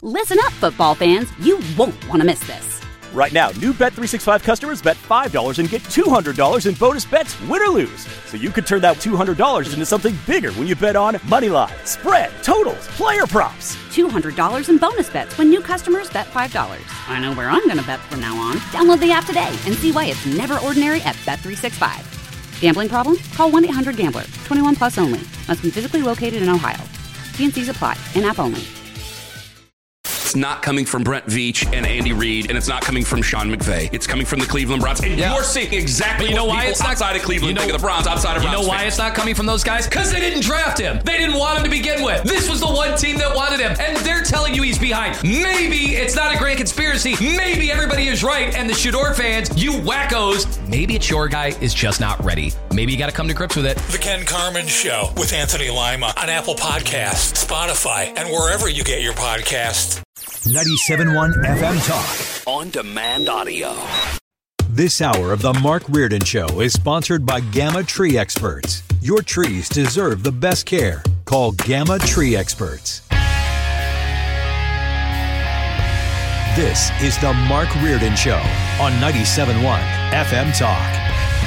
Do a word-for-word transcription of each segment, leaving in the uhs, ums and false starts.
Listen up, football fans. You won't want to miss this. Right now, new Bet three sixty-five customers bet five dollars and get two hundred dollars in bonus bets, win or lose. So you could turn that two hundred dollars into something bigger when you bet on money line, spread, totals, player props. two hundred dollars in bonus bets when new customers bet five dollars. I know where I'm going to bet from now on. Download the app today and see why it's never ordinary at Bet three sixty-five. Gambling problem? Call one eight hundred gambler. twenty-one plus only. Must be physically located in Ohio. T and C's apply. In-app only. It's not coming from Brent Veach and Andy Reid, and it's not coming from Sean McVay. It's coming from the Cleveland Browns. And yeah. you're seeing exactly you know what why people it's not, outside of Cleveland you know, think of the Browns, outside of You Browns know why fans. it's not coming from those guys? Because they didn't draft him. They didn't want him to begin with. This was the one team that wanted him, and they're telling you he's behind. Maybe it's not a grand conspiracy. Maybe everybody is right, and the Shador fans, you wackos, maybe it's your guy is just not ready. Maybe you got to come to grips with it. The Ken Carman Show with Anthony Lima on Apple Podcasts, Spotify, and wherever you get your podcasts. ninety-seven point one F M Talk. On demand audio. This hour of the Mark Reardon Show is sponsored by Gamma Tree Experts. Your trees deserve the best care. Call Gamma Tree Experts. This is the Mark Reardon Show on ninety-seven point one F M Talk.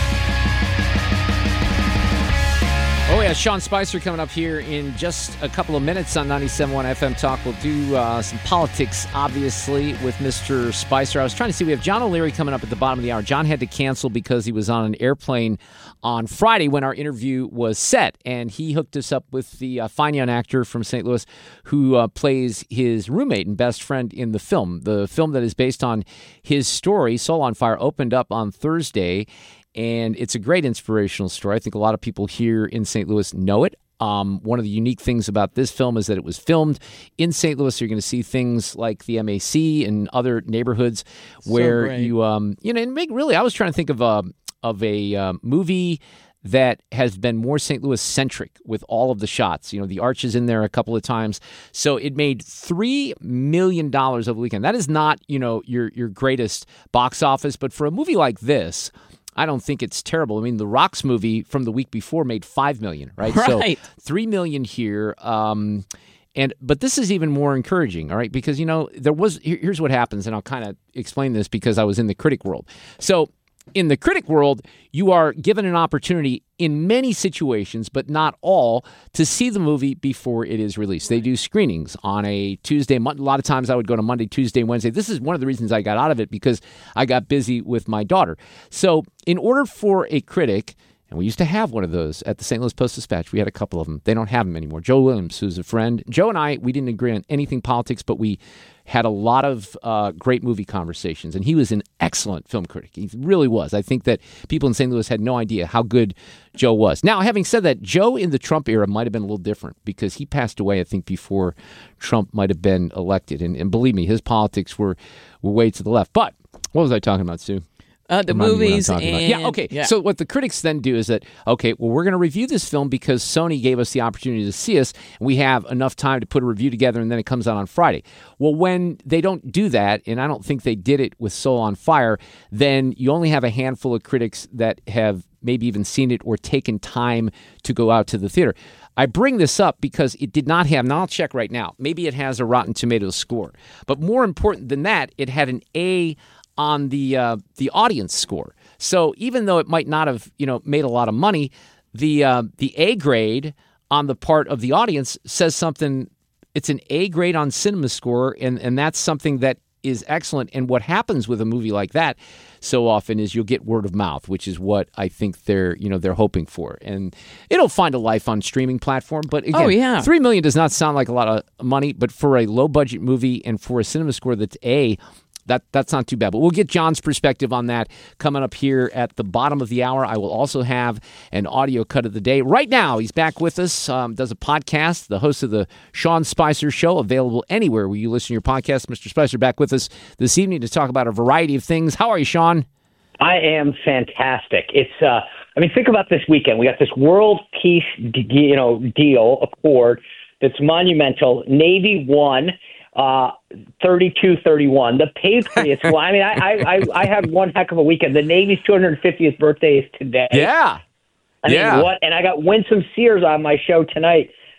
Oh, yeah, Sean Spicer coming up here in just a couple of minutes on ninety-seven point one F M Talk. We'll do uh, some politics, obviously, with Mister Spicer. I was trying to see, we have John O'Leary coming up at the bottom of the hour. John had to cancel because he was on an airplane on Friday when our interview was set, and he hooked us up with the uh, fine young actor from Saint Louis who uh, plays his roommate and best friend in the film. The film that is based on his story, Soul on Fire, opened up on Thursday, and it's a great inspirational story. I think a lot of people here in Saint Louis know it. Um, one of the unique things about this film is that it was filmed in Saint Louis. So you're going to see things like the M A C and other neighborhoods where so you, um, you know, and make really, I was trying to think of a, of a uh, movie that has been more Saint Louis centric with all of the shots. You know, the Arch is in there a couple of times. So it made three million dollars over the weekend. That is not, you know, your, your greatest box office, but for a movie like this, I don't think it's terrible. I mean, the Rocks movie from the week before made five million dollars, right? Right. So three million dollars here. Um, and but this is even more encouraging, all right? Because, you know, there was, here, here's what happens, and I'll kind of explain this because I was in the critic world. So in the critic world, you are given an opportunity in many situations, but not all, to see the movie before it is released. They do screenings on a Tuesday. A lot of times I would go to Monday, Tuesday, Wednesday. This is one of the reasons I got out of it, because I got busy with my daughter. So in order for a critic, and we used to have one of those at the Saint Louis Post-Dispatch. We had a couple of them. They don't have them anymore. Joe Williams, who's a friend. Joe and I, we didn't agree on anything politics, but we had a lot of uh, great movie conversations. And he was an excellent film critic. He really was. I think that people in Saint Louis had no idea how good Joe was. Now, having said that, Joe in the Trump era might have been a little different because he passed away, I think, before Trump might have been elected. And, and believe me, his politics were, were way to the left. But what was I talking about, Sue? Uh, the movies and... Yeah, okay. Yeah. So what the critics then do is that, okay, well, we're going to review this film because Sony gave us the opportunity to see us, and we have enough time to put a review together, and then it comes out on Friday. Well, when they don't do that, and I don't think they did it with Soul on Fire, then you only have a handful of critics that have maybe even seen it or taken time to go out to the theater. I bring this up because it did not have, now I'll check right now, maybe it has a Rotten Tomatoes score, but more important than that, it had an A on the uh, the audience score. So even though it might not have, you know, made a lot of money, the uh, the A grade on the part of the audience says something. It's an A grade on Cinema Score, and and that's something that is excellent. And what happens with a movie like that so often is you'll get word of mouth, which is what I think they're, you know, they're hoping for. And it'll find a life on streaming platform. But again, oh, yeah. three million dollars does not sound like a lot of money, but for a low budget movie and for a Cinema Score that's A, That that's not too bad. But we'll get John's perspective on that coming up here at the bottom of the hour. I will also have an audio cut of the day. Right now, he's back with us, um, does a podcast, the host of the Sean Spicer Show, available anywhere where you listen to your podcast. Mister Spicer back with us this evening to talk about a variety of things. How are you, Sean? I am fantastic. It's, uh, I mean, think about this weekend. We got this world peace, you know, deal, accord that's monumental. Navy won. Uh, thirty-two thirty-one. The Patriots. Well, I mean, I, I, I had one heck of a weekend. The Navy's two hundred fiftieth birthday is today. Yeah. I mean, yeah. what? And I got Winsome Sears on my show tonight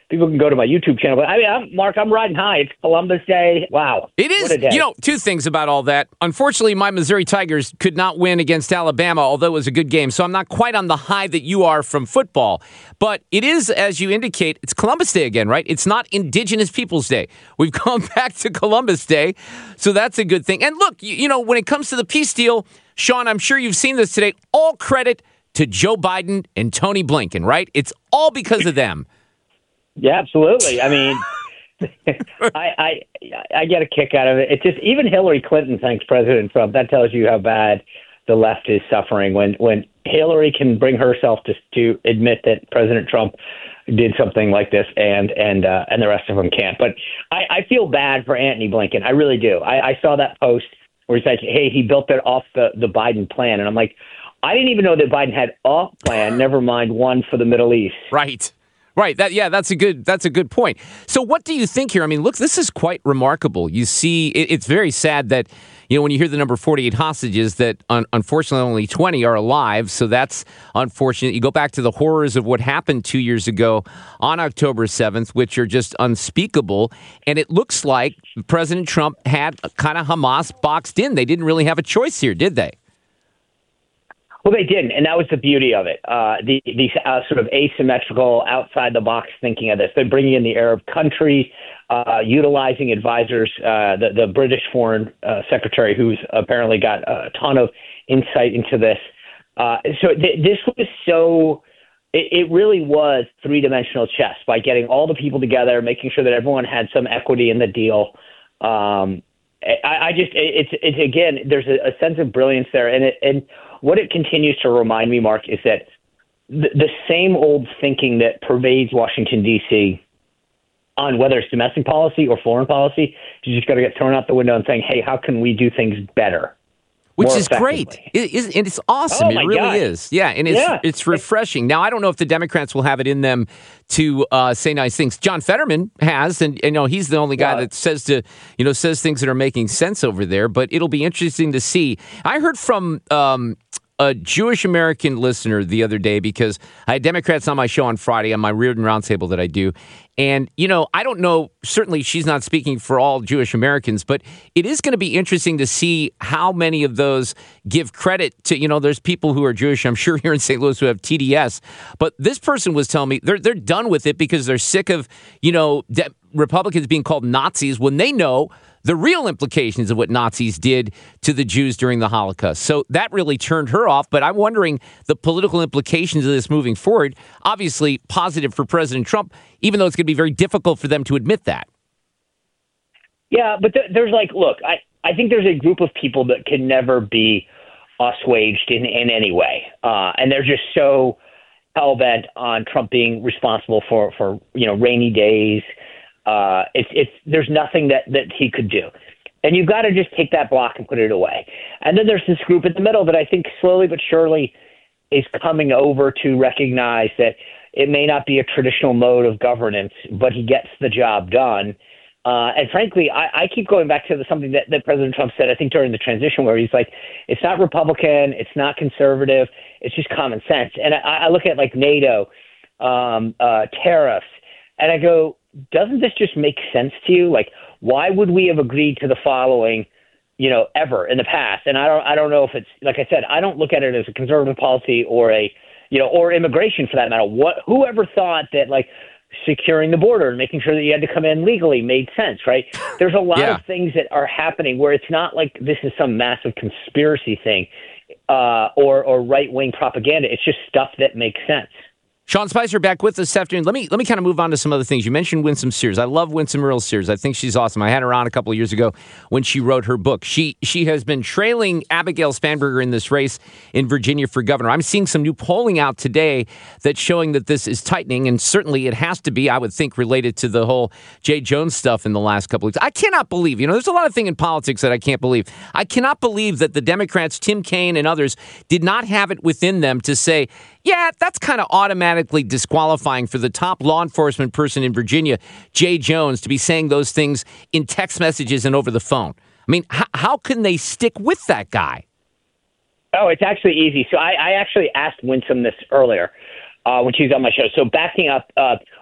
people can go to my YouTube channel. But I mean, I'm, Mark, I'm riding high. It's Columbus Day. Wow. It is. You know, two things about all that. Unfortunately, my Missouri Tigers could not win against Alabama, although it was a good game. So I'm not quite on the high that you are from football. But it is, as you indicate, it's Columbus Day again, right? It's not Indigenous Peoples Day. We've gone back to Columbus Day. So that's a good thing. And look, you, you know, when it comes to the peace deal, Sean, I'm sure you've seen this today. All credit to Joe Biden and Tony Blinken, right? It's all because of them. Yeah, absolutely. I mean, I, I I get a kick out of it. It's just even Hillary Clinton thanks President Trump. That tells you how bad the left is suffering. When when Hillary can bring herself to to admit that President Trump did something like this, and and uh, and the rest of them can't. But I, I feel bad for Antony Blinken. I really do. I, I saw that post where he's like, "Hey, he built it off the the Biden plan," and I'm like, I didn't even know that Biden had a plan. Never mind one for the Middle East. Right. Right. That yeah, that's a good that's a good point. So what do you think here? I mean, look, this is quite remarkable. You see, it, it's very sad that, you know, when you hear the number forty-eight hostages, that un- unfortunately only twenty are alive. So that's unfortunate. You go back to the horrors of what happened two years ago on October seventh, which are just unspeakable. And it looks like President Trump had kind of Hamas boxed in. They didn't really have a choice here, did they? Well, they didn't, and that was the beauty of it. Uh, the the uh, sort of asymmetrical, outside-the-box thinking of this. They're bringing in the Arab countries, uh, utilizing advisors, uh, the, the British Foreign uh, Secretary, who's apparently got a ton of insight into this. Uh, so th- this was so it, – it really was three-dimensional chess by getting all the people together, making sure that everyone had some equity in the deal. Um, I, I just – it's, it's again, there's a, a sense of brilliance there, and it, and – what it continues to remind me, Mark, is that the, the same old thinking that pervades Washington, D C on whether it's domestic policy or foreign policy, you just got to get thrown out the window and saying, hey, how can we do things better? Which is great. It is, and it's awesome. Oh, it really God. is. Yeah, and it's yeah. it's refreshing. Now, I don't know if the Democrats will have it in them to uh, say nice things. John Fetterman has, and you know he's the only guy yeah. that says to you know says things that are making sense over there. But it'll be interesting to see. I heard from um, a Jewish American listener the other day because I had Democrats on my show on Friday on my Reardon Roundtable that I do. And, you know, I don't know, certainly she's not speaking for all Jewish Americans, but it is going to be interesting to see how many of those give credit to, you know, there's people who are Jewish, I'm sure here in Saint Louis who have T D S. But this person was telling me they're they're done with it because they're sick of, you know, de- Republicans being called Nazis when they know the real implications of what Nazis did to the Jews during the Holocaust. So that really turned her off. But I'm wondering the political implications of this moving forward. Obviously positive for President Trump, even though it's going to be very difficult for them to admit that. Yeah, but th- there's like, look, I, I think there's a group of people that can never be assuaged in, in any way. Uh, and they're just so hell-bent on Trump being responsible for, for you know, rainy days. Uh, it's it's there's nothing that, that he could do. And you've got to just take that block and put it away. And then there's this group in the middle that I think slowly but surely is coming over to recognize that it may not be a traditional mode of governance, but he gets the job done. Uh, and frankly, I, I keep going back to the, something that, that President Trump said, I think, during the transition, where he's like, it's not Republican, it's not conservative, it's just common sense. And I, I look at like NATO, um, uh, tariffs, and I go, doesn't this just make sense to you? Like, why would we have agreed to the following, you know, ever in the past? And I don't, I don't know if it's, like I said, I don't look at it as a conservative policy or a, you know, or immigration for that matter. What, whoever thought that like securing the border and making sure that you had to come in legally made sense, right? There's a lot yeah. of things that are happening where it's not like this is some massive conspiracy thing uh, or, or right-wing propaganda. It's just stuff that makes sense. Sean Spicer back with us this afternoon. Let me let me kind of move on to some other things. You mentioned Winsome Sears. I love Winsome Earl Sears. I think she's awesome. I had her on a couple of years ago when she wrote her book. She she has been trailing Abigail Spanberger in this race in Virginia for governor. I'm seeing some new polling out today that's showing that this is tightening, and certainly it has to be, I would think, related to the whole Jay Jones stuff in the last couple of weeks. I cannot believe, you know, there's a lot of things in politics that I can't believe. I cannot believe that the Democrats, Tim Kaine and others, did not have it within them to say, yeah, that's kind of automatically disqualifying for the top law enforcement person in Virginia, Jay Jones, to be saying those things in text messages and over the phone. I mean, h- how can they stick with that guy? Oh, it's actually easy. So I, I actually asked Winsome this earlier uh, when she was on my show. So backing up, uh,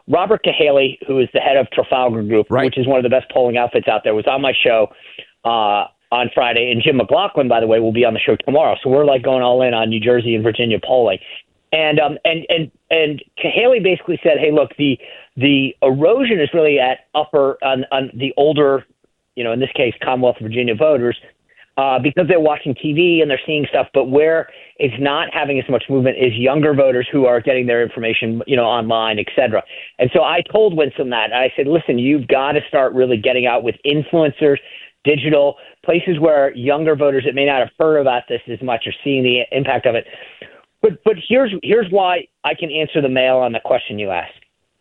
Robert Cahaly, who is the head of Trafalgar Group, right. which is one of the best polling outfits out there, was on my show uh, on Friday. And Jim McLaughlin, by the way, will be on the show tomorrow. So we're like going all in on New Jersey and Virginia polling. And um, and and and Cahaly basically said, hey, look, the the erosion is really at upper on, on the older, you know, in this case, Commonwealth of Virginia voters, uh, because they're watching T V and they're seeing stuff. But where it's not having as much movement is younger voters who are getting their information, you know, online, et cetera. And so I told Winsome that. I said, listen, you've got to start really getting out with influencers, digital, places where younger voters that may not have heard about this as much are seeing the impact of it. But but here's here's why I can answer the mail on the question you asked.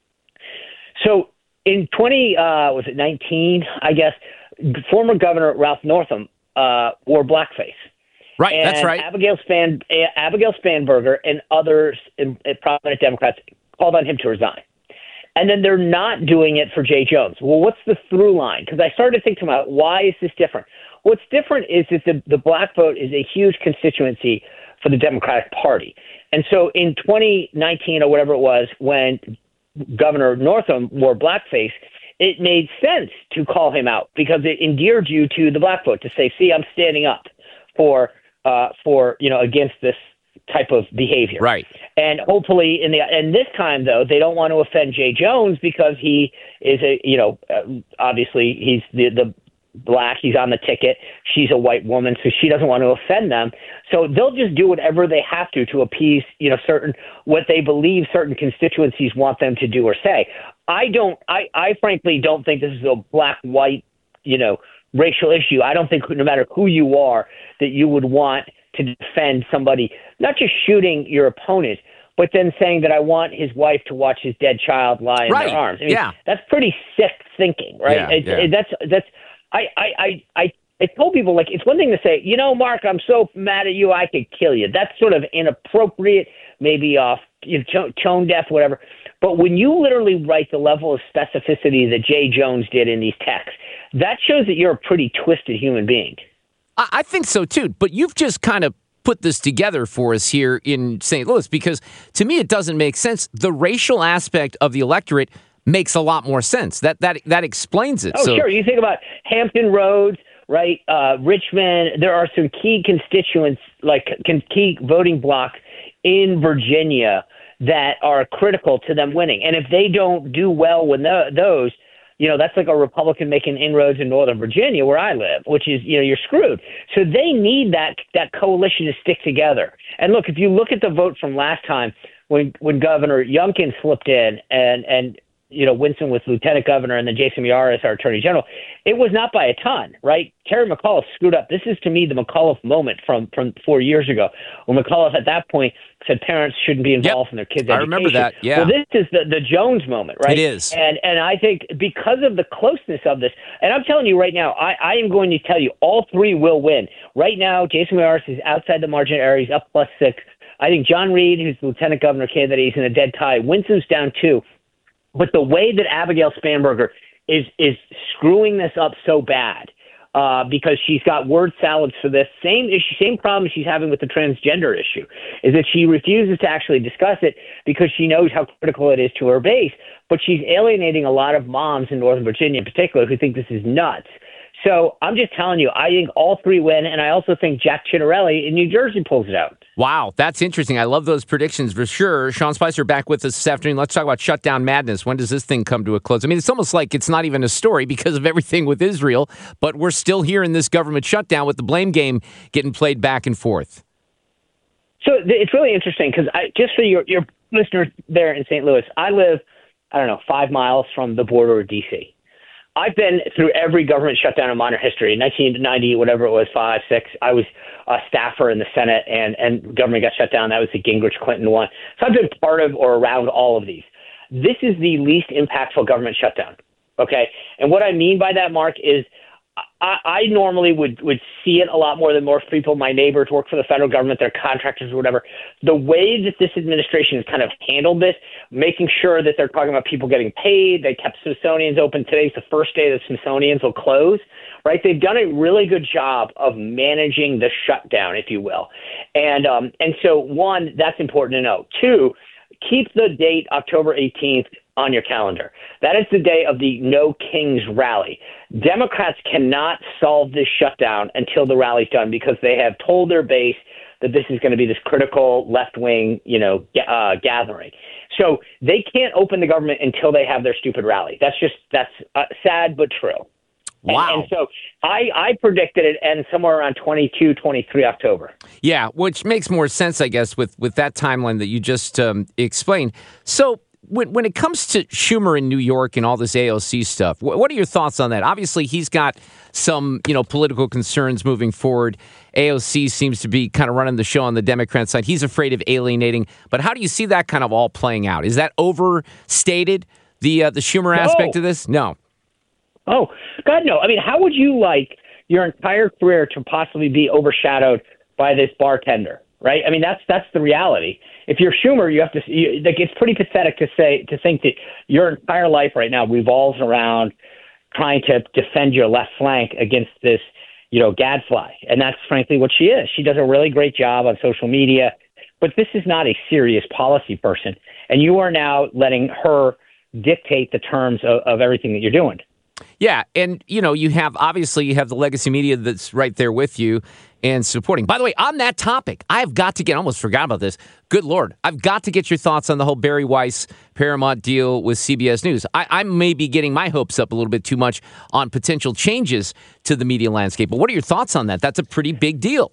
So in twenty uh, was it nineteen? I guess former Governor Ralph Northam uh, wore blackface. Right, and that's right. Abigail Span Abigail Spanberger and others, in, in prominent Democrats, called on him to resign. And then they're not doing it for Jay Jones. Well, what's the through line? Because I started to think about why is this different? What's different is that the, the black vote is a huge constituency for the Democratic Party. And so in twenty nineteen or whatever it was, when Governor Northam wore blackface, it made sense to call him out because it endeared you to the black vote to say, see, I'm standing up for, uh, for you know, against this type of behavior. Right. And hopefully in the and this time, though, they don't want to offend Jay Jones because he is a, you know, uh, obviously he's the, the black, he's on the ticket. She's a white woman, so she doesn't want to offend them. So they'll just do whatever they have to to appease, you know, certain what they believe certain constituencies want them to do or say. I don't. I, I frankly don't think this is a black-white, you know, racial issue. I don't think no matter who you are that you would want to defend somebody, not just shooting your opponent, but then saying that I want his wife to watch his dead child lie in right. their arms. I mean, yeah. That's pretty sick thinking, right? Yeah, it, yeah. It, that's that's. I, I, I, I, I told people, like, it's one thing to say, you know, Mark, I'm so mad at you, I could kill you. That's sort of inappropriate, maybe off, you know, tone deaf, whatever. But when you literally write the level of specificity that Jay Jones did in these texts, that shows that you're a pretty twisted human being. I, I think so, too. But you've just kind of put this together for us here in Saint Louis because, to me, it doesn't make sense. The racial aspect of the electorate makes a lot more sense. That that that explains it. Oh, so, sure. You think about Hampton Roads, right? Uh, Richmond. There are some key constituents, like key voting blocks in Virginia that are critical to them winning. And if they don't do well with the, those, you know, that's like a Republican making inroads in Northern Virginia where I live, which is, you know, you're screwed. So they need that that coalition to stick together. And look, if you look at the vote from last time when when Governor Youngkin slipped in and and you know, Winston was lieutenant governor and then Jason Miyares, our attorney general, it was not by a ton, right? Terry McAuliffe screwed up. This is, to me, the McAuliffe moment from, from four years ago when McAuliffe at that point said parents shouldn't be involved yep. in their kids' education. I remember that, yeah. Well, this is the, the Jones moment, right? It is. And and I think because of the closeness of this, and I'm telling you right now, I, I am going to tell you all three will win. Right now, Jason Miyares is outside the margin area. He's up plus six. I think John Reed, who's the lieutenant governor candidate, he's in a dead tie. Winston's down two. But the way that Abigail Spanberger is is screwing this up so bad uh, because she's got word salads for this same issue, same problem she's having with the transgender issue, is that she refuses to actually discuss it because she knows how critical it is to her base. But she's alienating a lot of moms in Northern Virginia in particular who think this is nuts. So I'm just telling you, I think all three win, and I also think Jack Ciattarelli in New Jersey pulls it out. Wow, that's interesting. I love those predictions for sure. Sean Spicer back with us this afternoon. Let's talk about shutdown madness. When does this thing come to a close? I mean, it's almost like it's not even a story because of everything with Israel, but we're still here in this government shutdown with the blame game getting played back and forth. So it's really interesting because I, just for your, your listeners there in Saint Louis, I live, I don't know, five miles from the border of D C I've been through every government shutdown in modern history. In nineteen ninety, whatever it was, five, six, I was a staffer in the Senate, and, and government got shut down. That was the Gingrich-Clinton one. So I've been part of or around all of these. This is the least impactful government shutdown, okay? And what I mean by that, Mark, is I, I normally would, would see it a lot more than most people. My neighbors work for the federal government, they're contractors or whatever. The way that this administration has kind of handled this, making sure that they're talking about people getting paid, they kept Smithsonian's open. Today's the first day that Smithsonian's will close, right? They've done a really good job of managing the shutdown, if you will. And um, and so, one, that's important to know. Two, keep the date October eighteenth on your calendar. That is the day of the No Kings rally. Democrats cannot solve this shutdown until the rally's done because they have told their base that this is going to be this critical left-wing, you know, uh, gathering. So they can't open the government until they have their stupid rally. That's just, that's uh, sad but true. Wow. And, and so I, I predicted it ends somewhere around twenty-two, twenty-three October. Yeah, which makes more sense, I guess, with, with that timeline that you just um, explained. So when when it comes to Schumer in New York and all this A O C stuff, what are your thoughts on that? Obviously, he's got some, you know, political concerns moving forward. A O C seems to be kind of running the show on the Democrat side. He's afraid of alienating. But how do you see that kind of all playing out? Is that overstated, the uh, the Schumer no. aspect of this? No. Oh, God, no. I mean, how would you like your entire career to possibly be overshadowed by this bartender, right? I mean, that's that's the reality. If you're Schumer, you have to you, like it's pretty pathetic to say to think that your entire life right now revolves around trying to defend your left flank against this, you know, gadfly. And that's frankly what she is. She does a really great job on social media, but this is not a serious policy person. And you are now letting her dictate the terms of, of everything that you're doing. Yeah, and, you know, you have, obviously, you have the legacy media that's right there with you and supporting. By the way, on that topic, I've got to get, I almost forgot about this. Good Lord. I've got to get your thoughts on the whole Barry Weiss Paramount deal with C B S News. I, I may be getting my hopes up a little bit too much on potential changes to the media landscape. But what are your thoughts on that? That's a pretty big deal.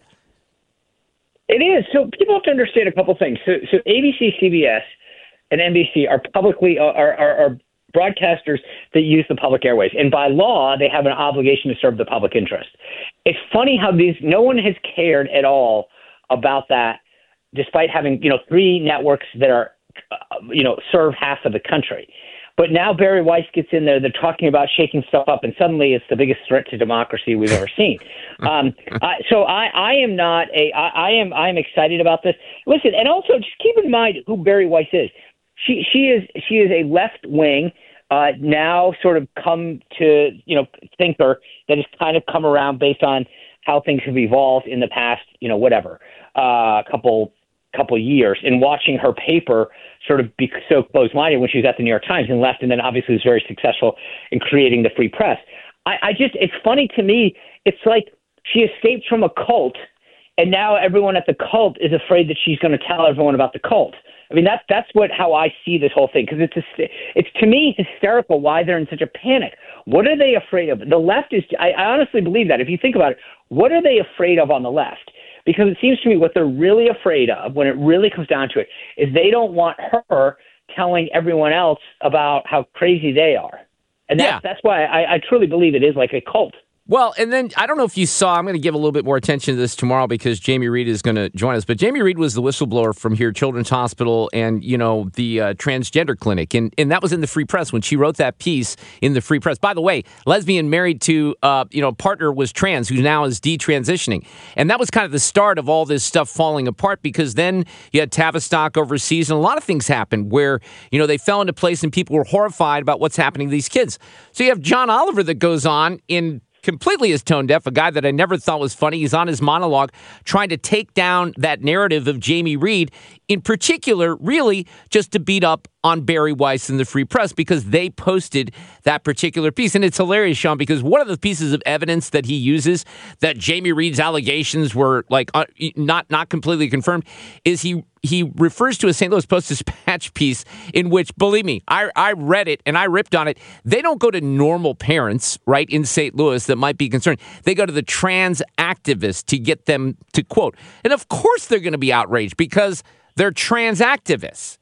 It is. So people have to understand a couple things. So, so A B C, C B S, and N B C are publicly, are, are, are broadcasters that use the public airways. And by law, they have an obligation to serve the public interest. It's funny how these, no one has cared at all about that, despite having, you know, three networks that are, uh, you know, serve half of the country. But now Barry Weiss gets in there, they're talking about shaking stuff up, and suddenly it's the biggest threat to democracy we've ever seen. Um, I, so I, I am not a, I, I am, I am excited about this. Listen, and also just keep in mind who Barry Weiss is. She she is she is a left wing uh, now sort of come to you know thinker that has kind of come around based on how things have evolved in the past you know whatever uh, couple couple years, and watching her paper sort of be so close-minded when she was at the New York Times and left, and then obviously was very successful in creating the Free Press. I, I just it's funny to me. It's like she escaped from a cult, and now everyone at the cult is afraid that she's going to tell everyone about the cult. I mean, that's that's what how I see this whole thing, because it's a, it's to me hysterical why they're in such a panic. What are they afraid of? The left is. I, I honestly believe that if you think about it, what are they afraid of on the left? Because it seems to me what they're really afraid of, when it really comes down to it, is they don't want her telling everyone else about how crazy they are, and that's yeah. that's why I, I truly believe it is like a cult. Well, and then I don't know if you saw, I'm going to give a little bit more attention to this tomorrow because Jamie Reed is going to join us. But Jamie Reed was the whistleblower from here, Children's Hospital, and, you know, the uh, transgender clinic. And and that was in the Free Press when she wrote that piece in the Free Press. By the way, lesbian married to, uh, you know, partner was trans, who now is detransitioning. And that was kind of the start of all this stuff falling apart, because then you had Tavistock overseas and a lot of things happened where, you know, they fell into place and people were horrified about what's happening to these kids. So you have John Oliver that goes on in completely is tone deaf, a guy that I never thought was funny. He's on his monologue trying to take down that narrative of Jamie Reed, in particular, really just to beat up on Barry Weiss and the Free Press because they posted that particular piece. And it's hilarious, Sean, because one of the pieces of evidence that he uses that Jamie Reed's allegations were like uh, not not completely confirmed is he he refers to a Saint Louis Post-Dispatch piece in which, believe me, I, I read it and I ripped on it. They don't go to normal parents, right, in Saint Louis that might be concerned. They go to the trans activists to get them to quote. And of course they're going to be outraged because they're trans activists.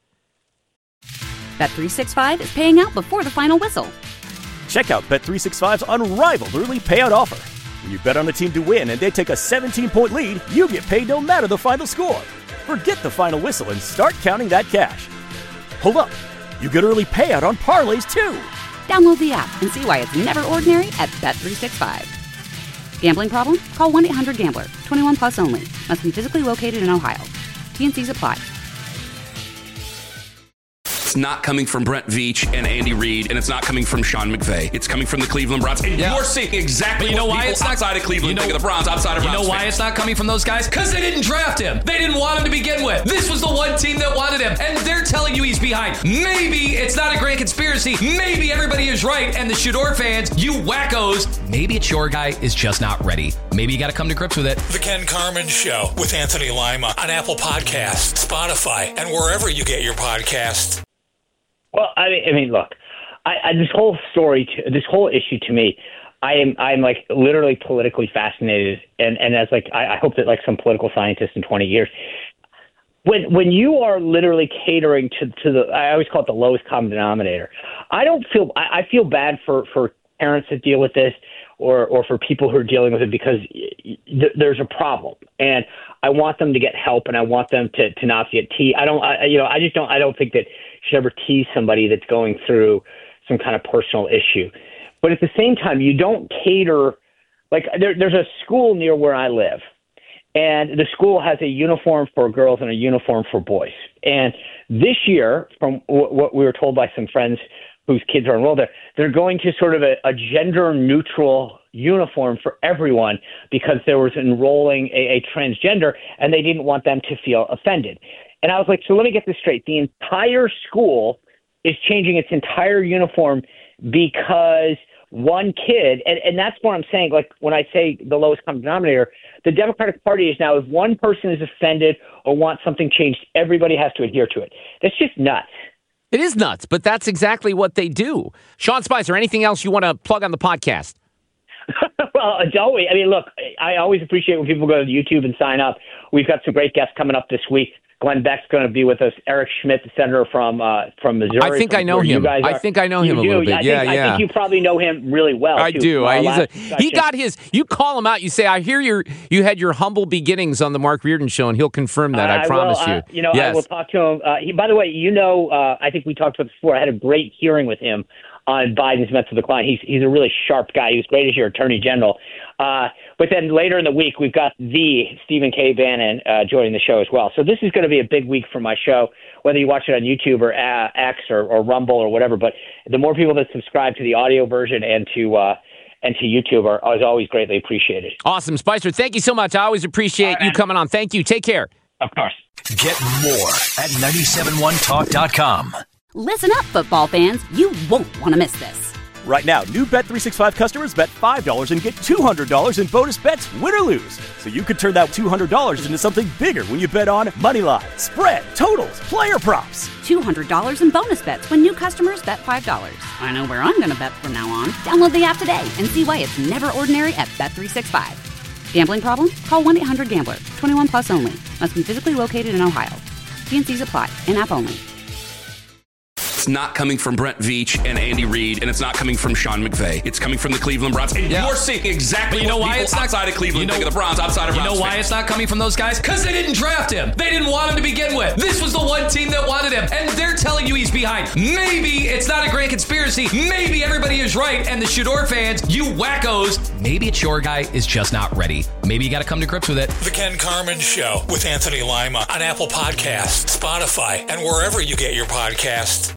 Bet three sixty-five is paying out before the final whistle. Check out Bet three sixty-five's unrivaled early payout offer. When you bet on a team to win and they take a seventeen-point lead, you get paid no matter the final score. Forget the final whistle and start counting that cash. Hold up. You get early payout on parlays, too. Download the app and see why it's never ordinary at Bet three sixty-five. Gambling problem? Call one eight hundred gambler. twenty-one plus only. Must be physically located in Ohio. T and C's apply. It's not coming from Brent Veach and Andy Reid, and it's not coming from Sean McVay. It's coming from the Cleveland Browns. And yeah. you're seeing exactly but you know what why people it's not, outside of Cleveland you know, think of the Browns, outside of You Browns know why fans. it's not coming from those guys? Because they didn't draft him. They didn't want him to begin with. This was the one team that wanted him, and they're telling you he's behind. Maybe it's not a grand conspiracy. Maybe everybody is right, and the Shador fans, you wackos, maybe it's your guy is just not ready. Maybe you got to come to grips with it. The Ken Carman Show with Anthony Lima on Apple Podcasts, Spotify, and wherever you get your podcasts. Well, I mean, I mean, look, I, I, this whole story, to, this whole issue to me, I am, I'm like literally politically fascinated, and and as like, I, I hope that like some political scientist in twenty years, when when you are literally catering to to the, I always call it the lowest common denominator. I don't feel, I, I feel bad for for parents that deal with this, or or for people who are dealing with it, because th- there's a problem, and I want them to get help, and I want them to to not get teased. I don't, I, you know, I just don't, I don't think that you should ever tease somebody that's going through some kind of personal issue. But at the same time, you don't cater, like there, there's a school near where I live, and the school has a uniform for girls and a uniform for boys. And this year, from w- what we were told by some friends whose kids are enrolled there, they're going to sort of a, a gender-neutral uniform for everyone because there was enrolling a, a transgender, and they didn't want them to feel offended. And I was like, so let me get this straight. The entire school is changing its entire uniform because one kid, and, and that's what I'm saying, like when I say the lowest common denominator, the Democratic Party is now, if one person is offended or wants something changed, everybody has to adhere to it. That's just nuts. It is nuts, but that's exactly what they do. Sean Spicer, anything else you want to plug on the podcast? Well, it's always, I mean, look, I always appreciate when people go to YouTube and sign up. We've got some great guests coming up this week. Glenn Beck's going to be with us. Eric Schmidt, the senator from uh, from Missouri. I think I know him. I think I know him a little bit. I think, yeah, yeah. I think you probably know him really well. I too, do. I, he's a, he discussion. got his. You call him out. You say, "I hear your you had your humble beginnings on the Mark Reardon Show," and he'll confirm that. I, I promise will, you. Uh, you know, yes. I will talk to him. Uh, he, by the way, you know, uh, I think we talked about this before. I had a great hearing with him on Biden's mental decline. He's he's a really sharp guy. He was great as your attorney general. Uh, but then later in the week, we've got the Stephen K. Bannon uh, joining the show as well. So this is going to be a big week for my show, whether you watch it on YouTube or uh, X or, or Rumble or whatever. But the more people that subscribe to the audio version and to uh, and to YouTube are, are always greatly appreciated. Awesome, Spicer. Thank you so much. I always appreciate right, you coming on. Thank you. Take care. Of course. Get more at nine seven one talk dot com. Listen up, football fans. You won't want to miss this. Right now, new Bet three sixty-five customers bet five dollars and get two hundred dollars in bonus bets, win or lose. So you could turn that two hundred dollars into something bigger when you bet on Moneyline, spread, totals, player props. two hundred dollars in bonus bets when new customers bet five dollars. I know where I'm going to bet from now on. Download the app today and see why it's never ordinary at Bet three sixty-five. Gambling problem? Call one eight hundred gambler. twenty-one plus only. Must be physically located in Ohio. T and C's apply. In-app only. It's not coming from Brent Veach and Andy Reid, and it's not coming from Sean McVay. It's coming from the Cleveland Browns. And yeah. you're seeing exactly but you know what why people it's not, outside of Cleveland you know, think of the Browns, outside of You Browns know why fans. it's not coming from those guys? Because they didn't draft him. They didn't want him to begin with. This was the one team that wanted him, and they're telling you he's behind. Maybe it's not a grand conspiracy. Maybe everybody is right, and the Shador fans, you wackos, maybe it's your guy is just not ready. Maybe you got to come to grips with it. The Ken Carman Show with Anthony Lima on Apple Podcasts, Spotify, and wherever you get your podcasts.